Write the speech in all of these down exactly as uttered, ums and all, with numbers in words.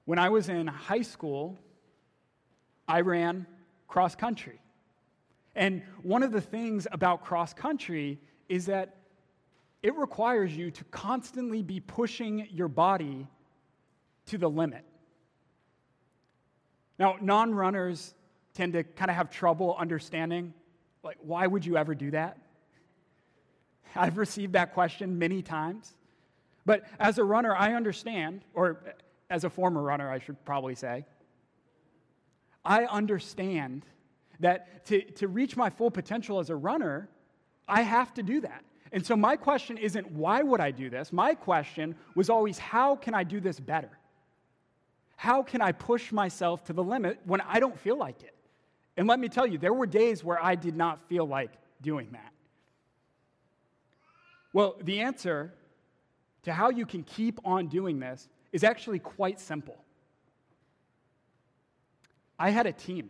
When I was in high school, I ran cross country. And one of the things about cross country is that it requires you to constantly be pushing your body to the limit. Now, non-runners tend to kind of have trouble understanding, like, why would you ever do that? I've received that question many times. But as a runner, I understand, or as a former runner, I should probably say, I understand that to, to reach my full potential as a runner, I have to do that. And so my question isn't, why would I do this? My question was always, how can I do this better? How can I push myself to the limit when I don't feel like it? And let me tell you, there were days where I did not feel like doing that. Well, the answer to how you can keep on doing this is actually quite simple. I had a team.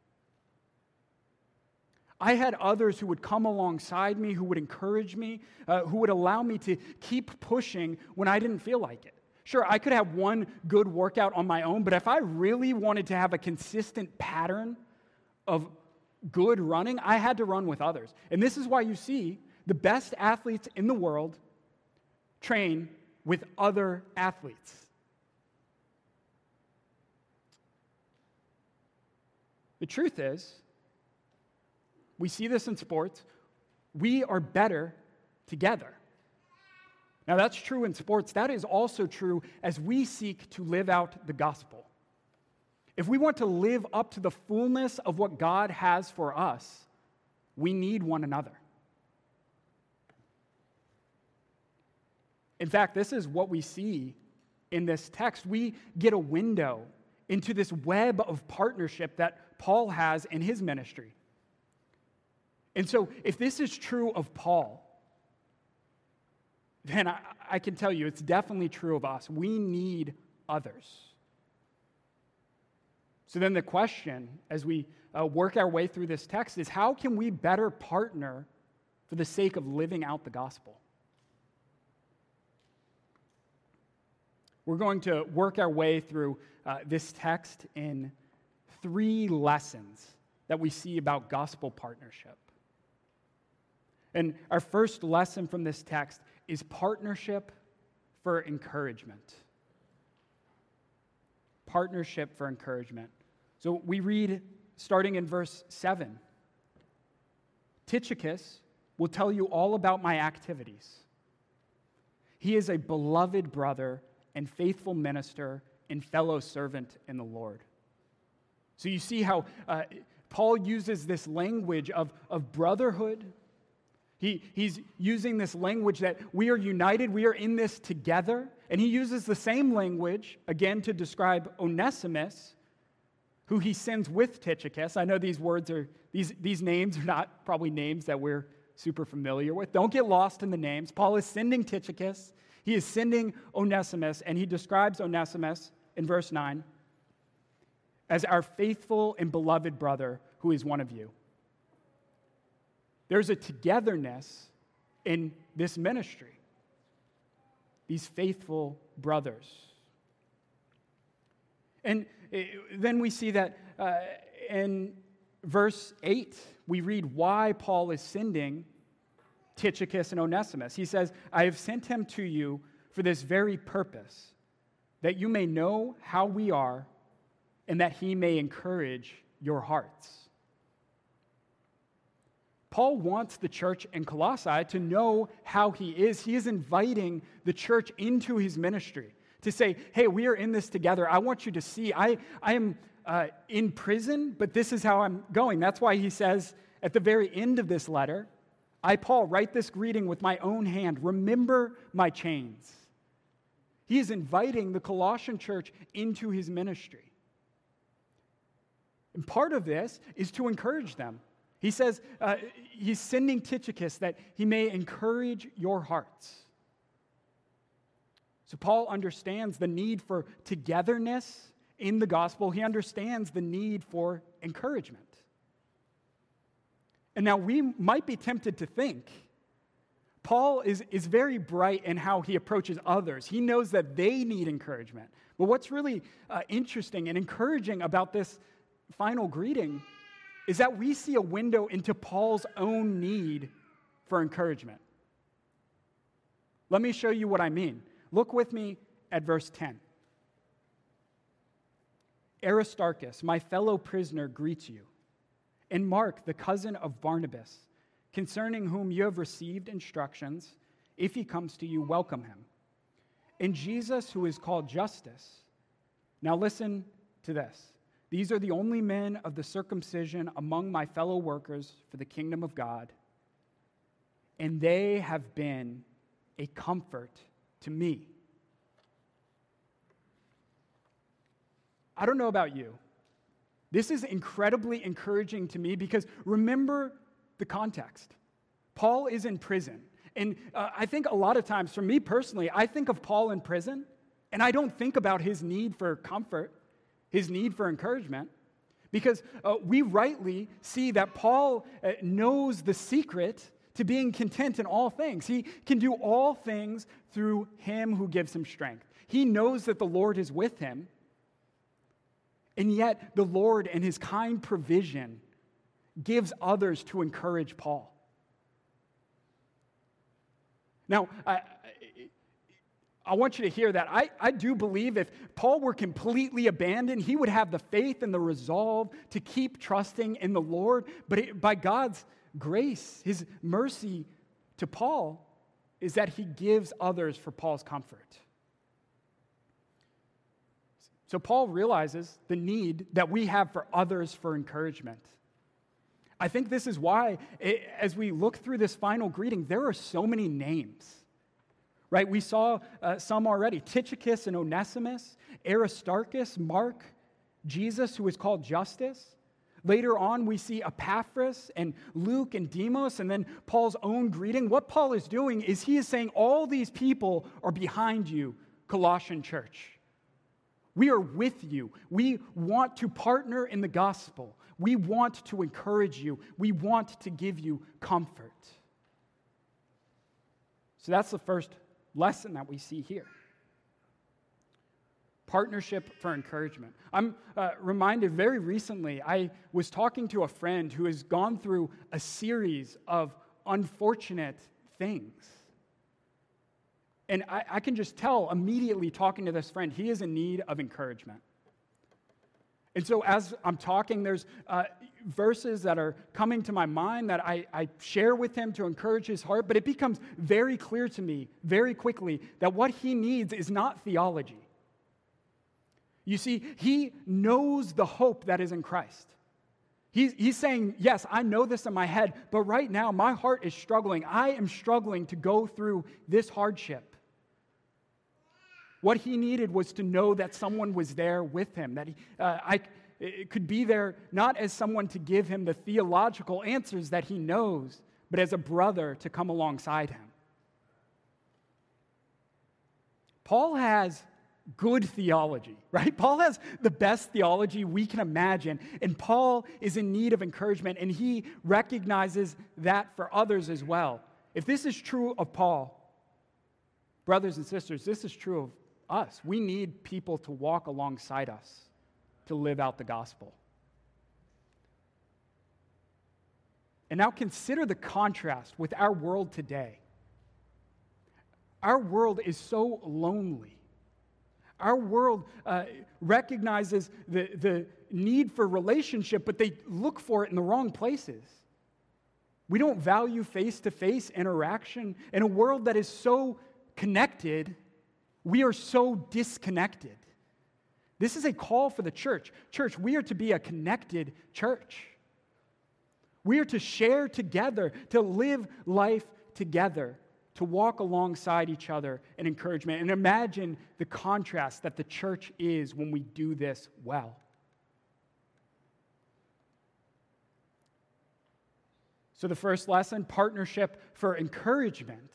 I had others who would come alongside me, who would encourage me, uh, who would allow me to keep pushing when I didn't feel like it. Sure, I could have one good workout on my own, but if I really wanted to have a consistent pattern of good running, I had to run with others. And this is why you see the best athletes in the world train with other athletes. The truth is, we see this in sports, we are better together. Now, that's true in sports. That is also true as we seek to live out the gospel. If we want to live up to the fullness of what God has for us, we need one another. In fact, this is what we see in this text. We get a window into this web of partnership that Paul has in his ministry. And so, if this is true of Paul, then I, I can tell you it's definitely true of us. We need others. So then the question, as we uh, work our way through this text, is how can we better partner for the sake of living out the gospel? We're going to work our way through uh, this text in three lessons that we see about gospel partnership. And our first lesson from this text is partnership for encouragement. Partnership for encouragement. So we read, starting in verse seven, Tychicus will tell you all about my activities. He is a beloved brother and faithful minister and fellow servant in the Lord. So you see how uh, Paul uses this language of, of brotherhood. He, he's using this language that we are united, we are in this together. And he uses the same language, again, to describe Onesimus, who he sends with Tychicus. I know these words are, these, these names are not probably names that we're super familiar with. Don't get lost in the names. Paul is sending Tychicus. He is sending Onesimus, and he describes Onesimus in verse nine as our faithful and beloved brother who is one of you. There's a togetherness in this ministry. These faithful brothers. And then we see that uh, in verse eight, we read why Paul is sending Tychicus and Onesimus. He says, I have sent him to you for this very purpose, that you may know how we are and that he may encourage your hearts. Paul wants the church in Colossae to know how he is. He is inviting the church into his ministry to say, hey, we are in this together. I want you to see, I, I am uh, in prison, but this is how I'm going. That's why he says at the very end of this letter, I, Paul, write this greeting with my own hand. Remember my chains. He is inviting the Colossian church into his ministry. And part of this is to encourage them. He says uh, he's sending Tychicus that he may encourage your hearts. So Paul understands the need for togetherness in the gospel. He understands the need for encouragement. And now we might be tempted to think Paul is, is very bright in how he approaches others. He knows that they need encouragement. But what's really uh, interesting and encouraging about this final greeting is that we see a window into Paul's own need for encouragement. Let me show you what I mean. Look with me at verse ten. Aristarchus, my fellow prisoner, greets you, and Mark, the cousin of Barnabas, concerning whom you have received instructions. If he comes to you, welcome him. And Jesus, who is called Justus. Now listen to this. These are the only men of the circumcision among my fellow workers for the kingdom of God, and they have been a comfort to me. I don't know about you. This is incredibly encouraging to me because remember the context. Paul is in prison. And uh, I think a lot of times, for me personally, I think of Paul in prison, and I don't think about his need for comfort, his need for encouragement, because uh, we rightly see that Paul uh, knows the secret to being content in all things. He can do all things through him who gives him strength. He knows that the Lord is with him, and yet the Lord and his kind provision gives others to encourage Paul. Now, I, I want you to hear that. I, I do believe if Paul were completely abandoned, he would have the faith and the resolve to keep trusting in the Lord. But it, by God's grace, his mercy to Paul is that he gives others for Paul's comfort. So Paul realizes the need that we have for others for encouragement. I think this is why, it, as we look through this final greeting, there are so many names, right? We saw uh, some already, Tychicus and Onesimus, Aristarchus, Mark, Jesus, who is called Justus. Later on, we see Epaphras and Luke and Demas, and then Paul's own greeting. What Paul is doing is he is saying all these people are behind you, Colossian church. We are with you. We want to partner in the gospel. We want to encourage you. We want to give you comfort. So that's the first lesson that we see here. Partnership for encouragement. I'm uh, reminded very recently, I was talking to a friend who has gone through a series of unfortunate things. And I, I can just tell immediately talking to this friend, he is in need of encouragement. And so as I'm talking, there's uh, verses that are coming to my mind that I, I share with him to encourage his heart, but it becomes very clear to me very quickly that what he needs is not theology. You see, he knows the hope that is in Christ. He's, he's saying, yes, I know this in my head, but right now my heart is struggling. I am struggling to go through this hardship. What he needed was to know that someone was there with him, that he, uh, I it could be there not as someone to give him the theological answers that he knows, but as a brother to come alongside him. Paul has good theology, right? Paul has the best theology we can imagine, and Paul is in need of encouragement, and he recognizes that for others as well. If this is true of Paul, brothers and sisters, this is true of us. We need people to walk alongside us to live out the gospel. And now consider the contrast with our world today. Our world is so lonely. Our world uh, recognizes the, the need for relationship, but they look for it in the wrong places. We don't value face-to-face interaction. In a world that is so connected, we are so disconnected. This is a call for the church. Church, we are to be a connected church. We are to share together, to live life together, to walk alongside each other in encouragement. And imagine the contrast that the church is when we do this well. So the first lesson, partnership for encouragement.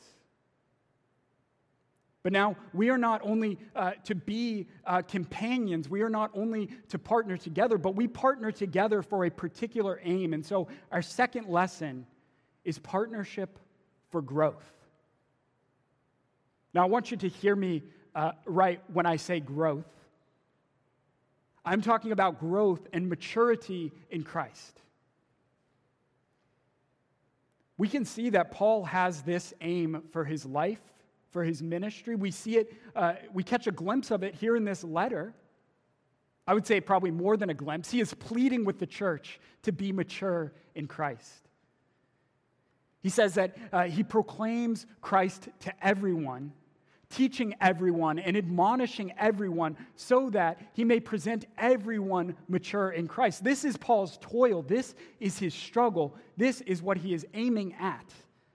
But now we are not only uh, to be uh, companions, we are not only to partner together, but we partner together for a particular aim. And so our second lesson is partnership for growth. Now I want you to hear me uh, right when I say growth. I'm talking about growth and maturity in Christ. We can see that Paul has this aim for his life, for his ministry. We see it, uh, we catch a glimpse of it here in this letter. I would say probably more than a glimpse. He is pleading with the church to be mature in Christ. He says that uh, he proclaims Christ to everyone, teaching everyone and admonishing everyone so that he may present everyone mature in Christ. This is Paul's toil. This is his struggle. This is what he is aiming at.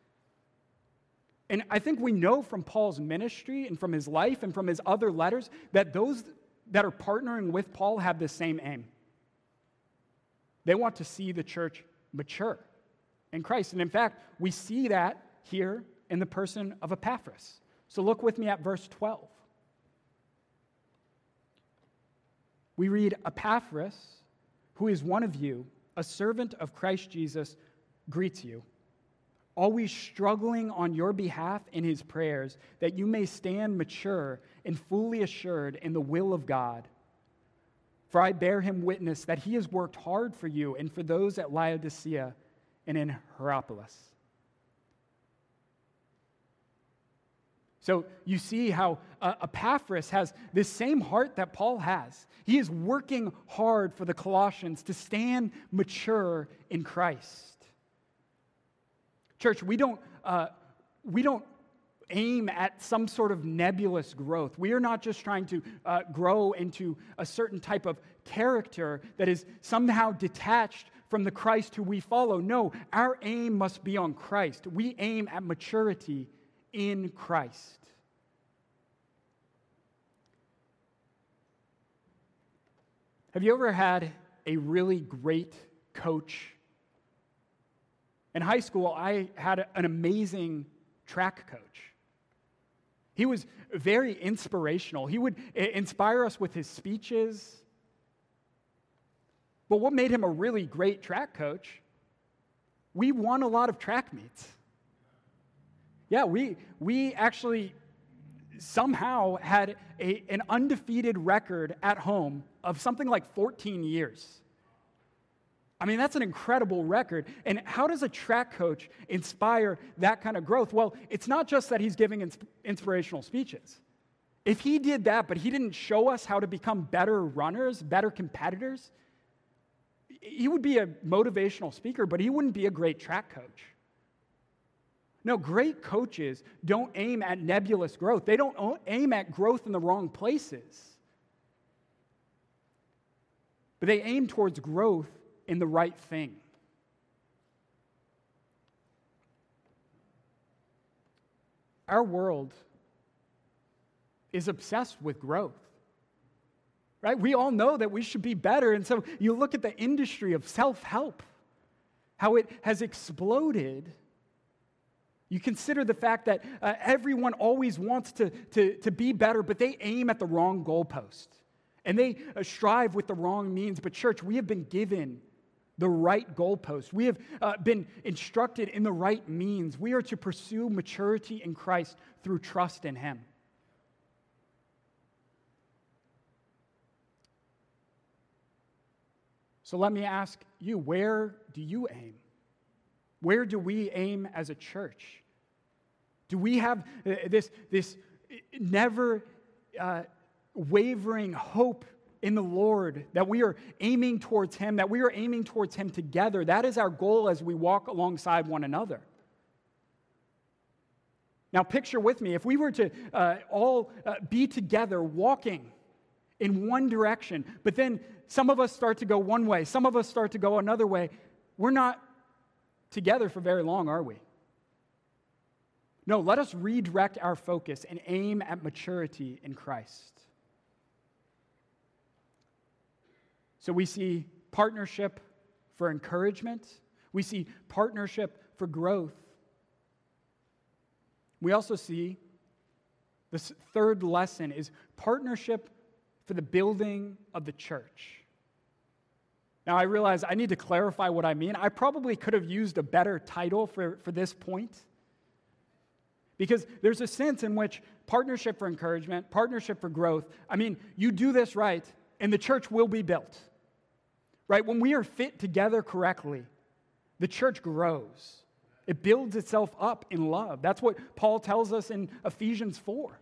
And I think we know from Paul's ministry and from his life and from his other letters that those that are partnering with Paul have the same aim. They want to see the church mature in Christ. And in fact, we see that here in the person of Epaphras. So look with me at verse twelve. We read, Epaphras, who is one of you, a servant of Christ Jesus, greets you, always struggling on your behalf in his prayers, that you may stand mature and fully assured in the will of God. For I bear him witness that he has worked hard for you and for those at Laodicea and in Hierapolis. So you see how uh, Epaphras has this same heart that Paul has. He is working hard for the Colossians to stand mature in Christ. Church, we don't, uh, we don't aim at some sort of nebulous growth. We are not just trying to uh, grow into a certain type of character that is somehow detached from the Christ who we follow. No, our aim must be on Christ. We aim at maturity in Christ. Have you ever had a really great coach? In high school, I had an amazing track coach. He was very inspirational. He would inspire us with his speeches. But what made him a really great track coach? We won a lot of track meets. Yeah, we we actually somehow had a, an undefeated record at home of something like fourteen years. I mean, that's an incredible record. And how does a track coach inspire that kind of growth? Well, it's not just that he's giving ins- inspirational speeches. If he did that, but he didn't show us how to become better runners, better competitors, he would be a motivational speaker, but he wouldn't be a great track coach. No, great coaches don't aim at nebulous growth. They don't aim at growth in the wrong places. But they aim towards growth in the right thing. Our world is obsessed with growth, right? We all know that we should be better, and so you look at the industry of self-help, how it has exploded. You consider the fact that uh, everyone always wants to, to, to be better, but they aim at the wrong goalpost, and they uh, strive with the wrong means. But church, we have been given the right goalpost. We have uh, been instructed in the right means. We are to pursue maturity in Christ through trust in him. So let me ask you, where do you aim? Where do we aim as a church? Do we have this, this never uh, wavering hope in the Lord, that we are aiming towards him, that we are aiming towards him together? That is our goal as we walk alongside one another. Now picture with me, if we were to uh, all uh, be together walking in one direction, but then some of us start to go one way, some of us start to go another way, we're not together for very long, are we? No, let us redirect our focus and aim at maturity in Christ. So we see partnership for encouragement. We see partnership for growth. We also see this third lesson is partnership for the building of the church. Now, I realize I need to clarify what I mean. I probably could have used a better title for, for this point, because there's a sense in which partnership for encouragement, partnership for growth, I mean, you do this right, and the church will be built. Right? When we are fit together correctly, the church grows. It builds itself up in love. That's what Paul tells us in Ephesians four.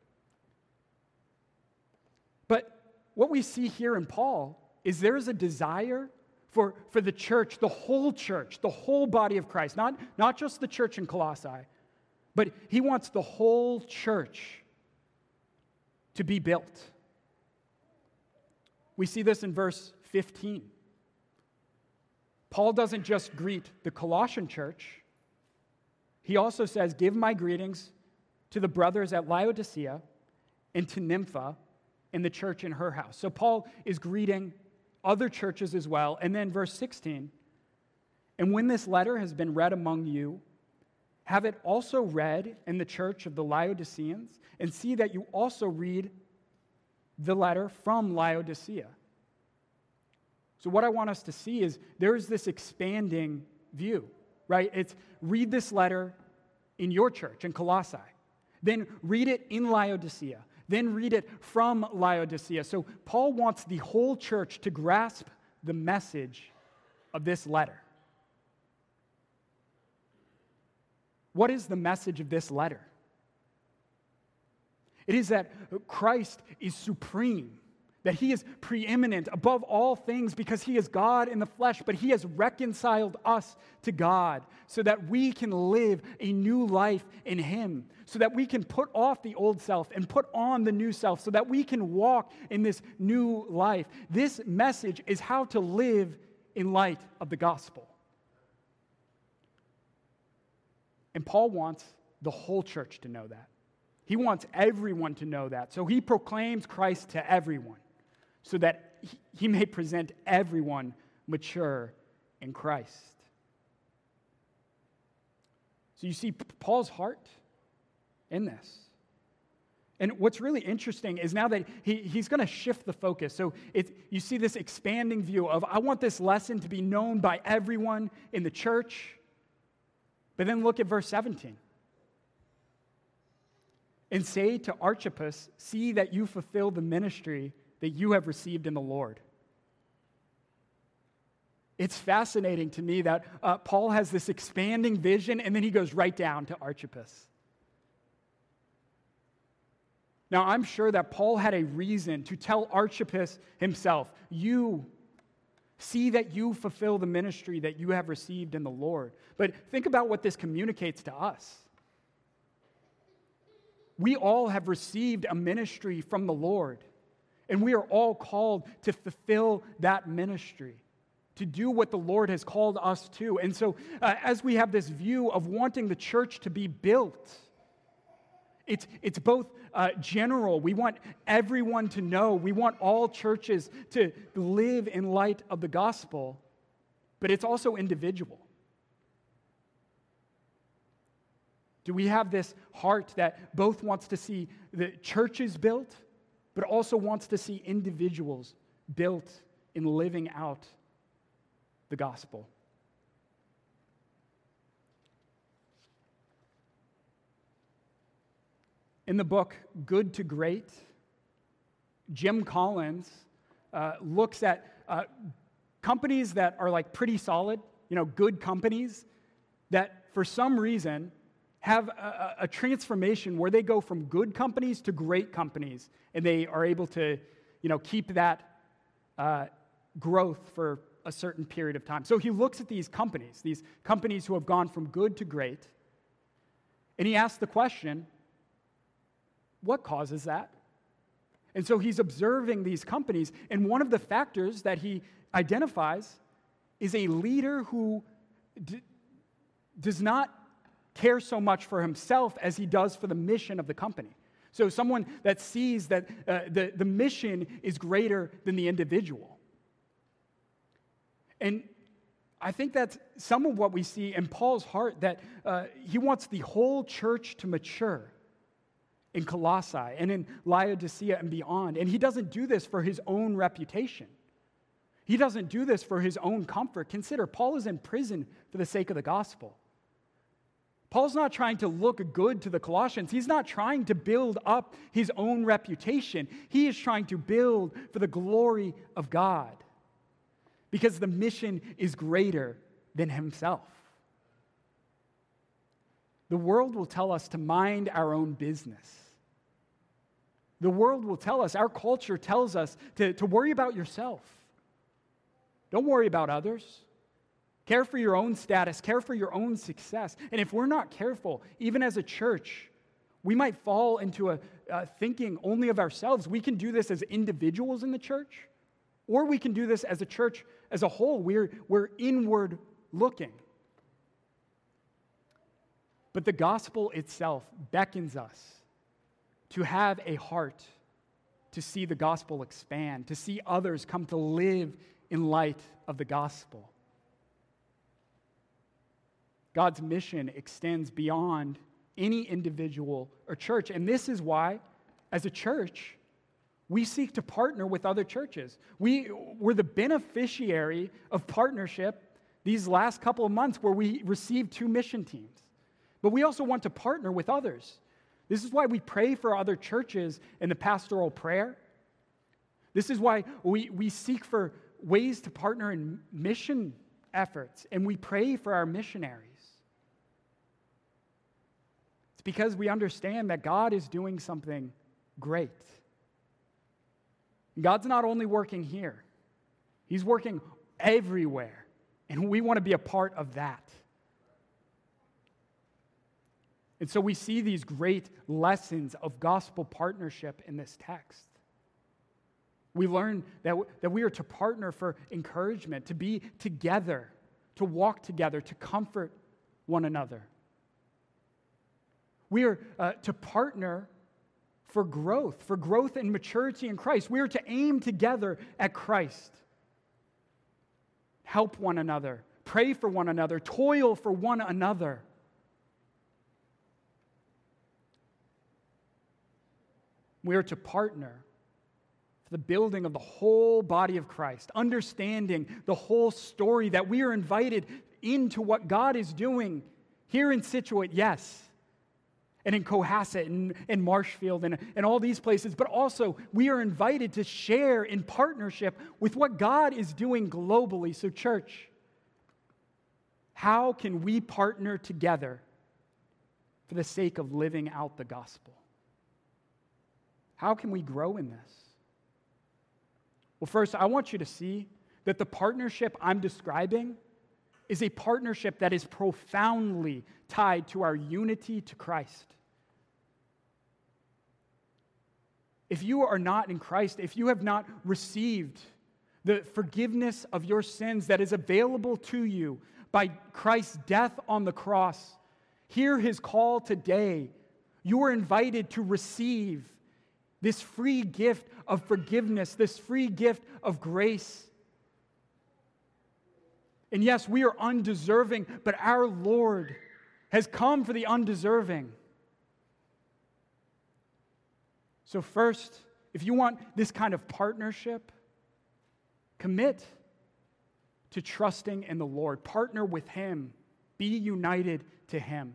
But what we see here in Paul is there is a desire for, for the church, the whole church, the whole body of Christ, not, not just the church in Colossae, but he wants the whole church to be built. We see this in verse fifteen. Paul doesn't just greet the Colossian church. He also says, give my greetings to the brothers at Laodicea and to Nympha and the church in her house. So Paul is greeting other churches as well. And then verse sixteen, and when this letter has been read among you, have it also read in the church of the Laodiceans, and see that you also read the letter from Laodicea. So what I want us to see is there's this expanding view, right? It's read this letter in your church, in Colossae. Then read it in Laodicea. Then read it from Laodicea. So Paul wants the whole church to grasp the message of this letter. What is the message of this letter? It is that Christ is supreme, that he is preeminent above all things because he is God in the flesh, but he has reconciled us to God so that we can live a new life in him, so that we can put off the old self and put on the new self, so that we can walk in this new life. This message is how to live in light of the gospel. And Paul wants the whole church to know that. He wants everyone to know that. So he proclaims Christ to everyone, so that he may present everyone mature in Christ. So you see Paul's heart in this. And what's really interesting is now that he, he's going to shift the focus. So it, you see this expanding view of, I want this lesson to be known by everyone in the church. But then look at verse seventeen. And say to Archippus, see that you fulfill the ministry that you have received in the Lord. It's fascinating to me that uh, Paul has this expanding vision, and then he goes right down to Archippus. Now, I'm sure that Paul had a reason to tell Archippus himself, you see that you fulfill the ministry that you have received in the Lord. But think about what this communicates to us. We all have received a ministry from the Lord, and we are all called to fulfill that ministry, to do what the Lord has called us to. And so uh, as we have this view of wanting the church to be built, it's, it's both uh, general. We want everyone to know. We want all churches to live in light of the gospel, but it's also individual. Do we have this heart that both wants to see the churches built, but also wants to see individuals built in living out the gospel? In the book Good to Great, Jim Collins uh, looks at uh, companies that are like pretty solid, you know, good companies that for some reason have a, a transformation where they go from good companies to great companies, and they are able to, you know, keep that uh, growth for a certain period of time. So he looks at these companies, these companies who have gone from good to great, and he asks the question, what causes that? And so he's observing these companies, and one of the factors that he identifies is a leader who d- does not care so much for himself as he does for the mission of the company. So someone that sees that uh, the, the mission is greater than the individual. And I think that's some of what we see in Paul's heart, that uh, he wants the whole church to mature in Colossae and in Laodicea and beyond. And he doesn't do this for his own reputation. He doesn't do this for his own comfort. Consider, Paul is in prison for the sake of the gospel. Paul's not trying to look good to the Colossians. He's not trying to build up his own reputation. He is trying to build for the glory of God, because the mission is greater than himself. The world will tell us to mind our own business. The world will tell us, our culture tells us to, to worry about yourself. Don't worry about others. Care for your own status. Care for your own success. And if we're not careful, even as a church, we might fall into a, a thinking only of ourselves. We can do this as individuals in the church, or we can do this as a church as a whole. We're, we're inward looking. But the gospel itself beckons us to have a heart to see the gospel expand, to see others come to live in light of the gospel. God's mission extends beyond any individual or church. And this is why, as a church, we seek to partner with other churches. We were the beneficiary of partnership these last couple of months where we received two mission teams. But we also want to partner with others. This is why we pray for other churches in the pastoral prayer. This is why we, we seek for ways to partner in mission efforts, and we pray for our missionaries. It's because we understand that God is doing something great. God's not only working here, He's working everywhere, and we want to be a part of that. And so we see these great lessons of gospel partnership in this text. We learn that, w- that we are to partner for encouragement, to be together, to walk together, to comfort one another. We are uh, to partner for growth, for growth and maturity in Christ. We are to aim together at Christ. Help one another, pray for one another, toil for one another. We are to partner for the building of the whole body of Christ, understanding the whole story, that we are invited into what God is doing here in Scituate, yes, and in Cohasset and in Marshfield and, and all these places, but also we are invited to share in partnership with what God is doing globally. So church, how can we partner together for the sake of living out the gospel? How can we grow in this? Well, first, I want you to see that the partnership I'm describing is a partnership that is profoundly tied to our unity to Christ. If you are not in Christ, if you have not received the forgiveness of your sins that is available to you by Christ's death on the cross, hear His call today. You are invited to receive this free gift of forgiveness, this free gift of grace. And yes, we are undeserving, but our Lord has come for the undeserving. So first, if you want this kind of partnership, commit to trusting in the Lord. Partner with Him. Be united to Him.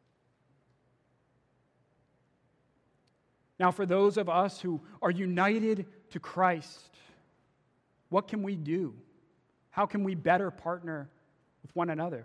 Now, for those of us who are united to Christ, what can we do? How can we better partner with one another?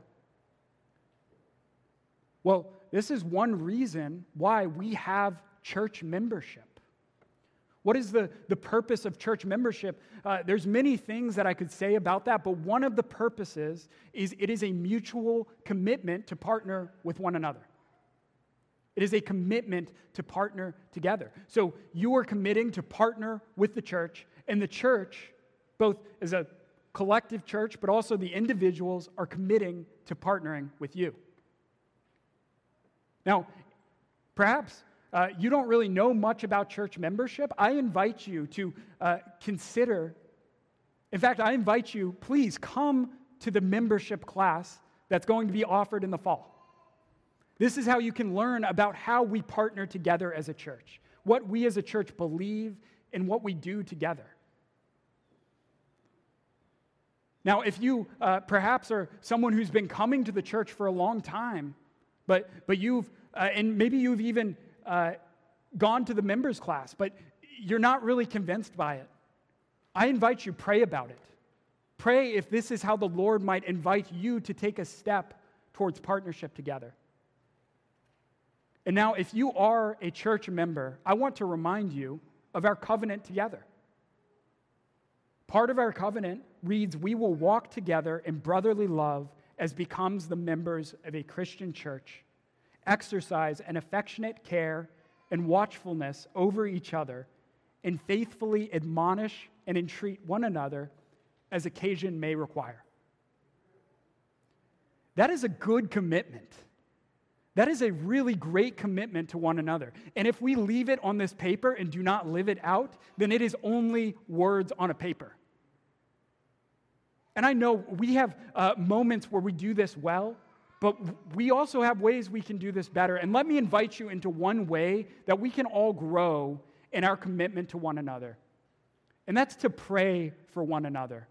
Well, this is one reason why we have church membership. What is the, the purpose of church membership? Uh, there's many things that I could say about that, but one of the purposes is it is a mutual commitment to partner with one another. It is a commitment to partner together. So you are committing to partner with the church, and the church, both as a collective church, but also the individuals are committing to partnering with you. Now, perhaps uh, you don't really know much about church membership. I invite you to uh, consider, in fact, I invite you, please come to the membership class that's going to be offered in the fall. This is how you can learn about how we partner together as a church, what we as a church believe, and what we do together. Now, if you uh, perhaps are someone who's been coming to the church for a long time, But, but you've, uh, and maybe you've even uh, gone to the members class, but you're not really convinced by it. I invite you, pray about it. Pray if this is how the Lord might invite you to take a step towards partnership together. And now, if you are a church member, I want to remind you of our covenant together. Part of our covenant reads, "We will walk together in brotherly love as becomes the members of a Christian church, exercise an affectionate care and watchfulness over each other, and faithfully admonish and entreat one another as occasion may require." That is a good commitment. That is a really great commitment to one another. And if we leave it on this paper and do not live it out, then it is only words on a paper. And I know we have uh, moments where we do this well, but we also have ways we can do this better. And let me invite you into one way that we can all grow in our commitment to one another. And that's to pray for one another.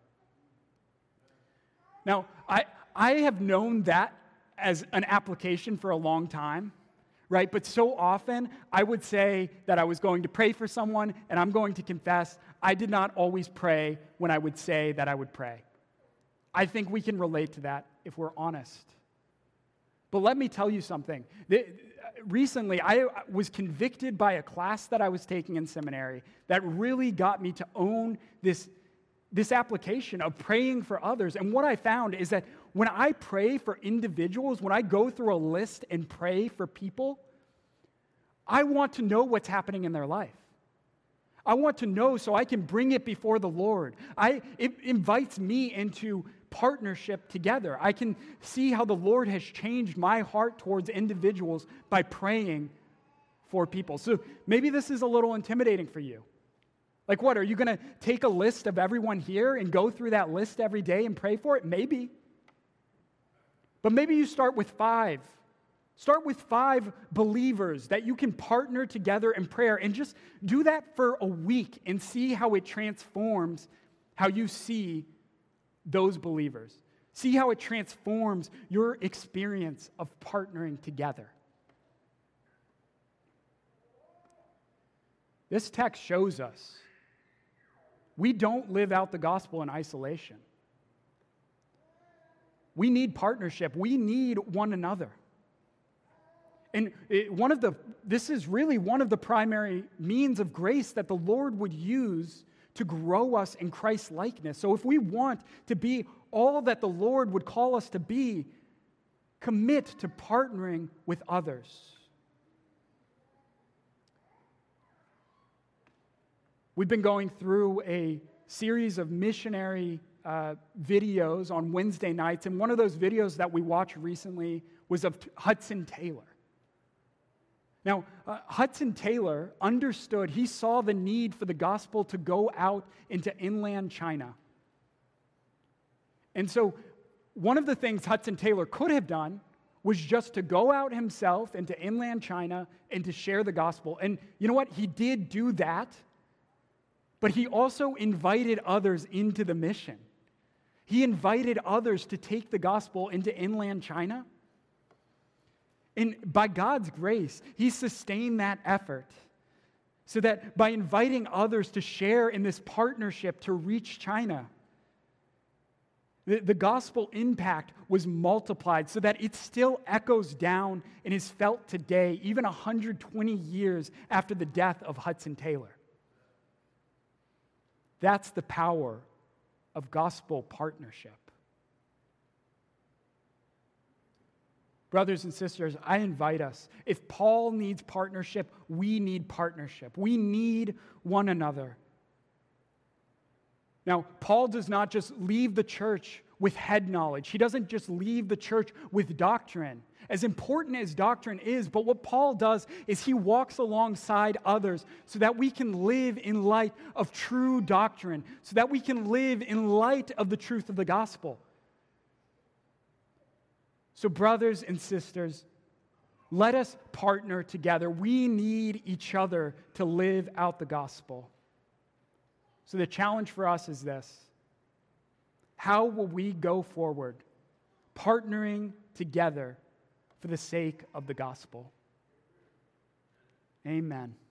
Now, I, I have known that as an application for a long time, right? But so often, I would say that I was going to pray for someone, and I'm going to confess, I did not always pray when I would say that I would pray. I think we can relate to that if we're honest. But let me tell you something. Recently, I was convicted by a class that I was taking in seminary that really got me to own this, this application of praying for others. And what I found is that when I pray for individuals, when I go through a list and pray for people, I want to know what's happening in their life. I want to know so I can bring it before the Lord. I, it invites me into partnership together. I can see how the Lord has changed my heart towards individuals by praying for people. So maybe this is a little intimidating for you. Like what, are you going to take a list of everyone here and go through that list every day and pray for it? Maybe. But maybe you start with five. Start with five believers that you can partner together in prayer and just do that for a week and see how it transforms how you see those believers. See how it transforms your experience of partnering together. This text shows us we don't live out the gospel in isolation. We need partnership. We need one another. And it, one of the, this is really one of the primary means of grace that the Lord would use to grow us in Christ's likeness. So if we want to be all that the Lord would call us to be, commit to partnering with others. We've been going through a series of missionary uh, videos on Wednesday nights, and one of those videos that we watched recently was of Hudson Taylor. Now, uh, Hudson Taylor understood, he saw the need for the gospel to go out into inland China. And so one of the things Hudson Taylor could have done was just to go out himself into inland China and to share the gospel. And you know what? He did do that, but he also invited others into the mission. He invited others to take the gospel into inland China. And by God's grace, he sustained that effort so that by inviting others to share in this partnership to reach China, the, the gospel impact was multiplied so that it still echoes down and is felt today, even one hundred twenty years after the death of Hudson Taylor. That's the power of gospel partnership. Brothers and sisters, I invite us. If Paul needs partnership, we need partnership. We need one another. Now, Paul does not just leave the church with head knowledge. He doesn't just leave the church with doctrine, as important as doctrine is. But what Paul does is he walks alongside others so that we can live in light of true doctrine, so that we can live in light of the truth of the gospel. So, brothers and sisters, let us partner together. We need each other to live out the gospel. So the challenge for us is this: how will we go forward, partnering together for for the sake of the gospel. Amen.